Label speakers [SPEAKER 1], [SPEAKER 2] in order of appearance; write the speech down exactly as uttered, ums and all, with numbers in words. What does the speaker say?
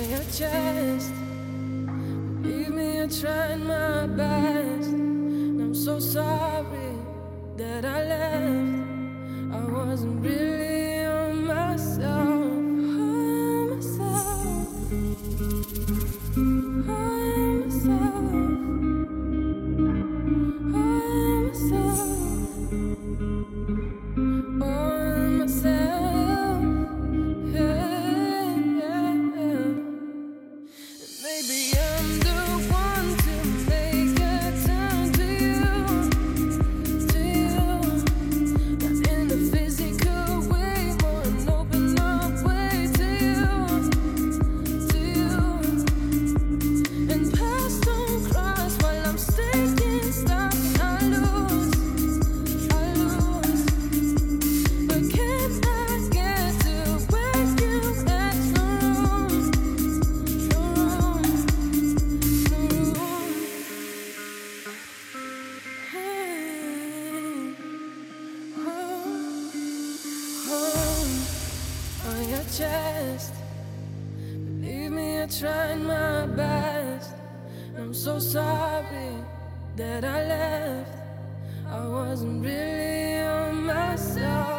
[SPEAKER 1] your chest. Believe me, I tried my best. And I'm so sorry that I left. I wasn't really on myself. On myself. On myself. On myself. On myself. Yeah, yeah, yeah. Maybe I'm the one to make it turn to you, to you. Not in a physical way, more an open up way to you, to you. And past don't cross while I'm staying stuck. I lose, I lose. But can I get to where you at? No room, no room, no room. Hey, oh, oh, on your chest. Believe me, I tried my best. I'm so sorry that I left. I wasn't really on myself.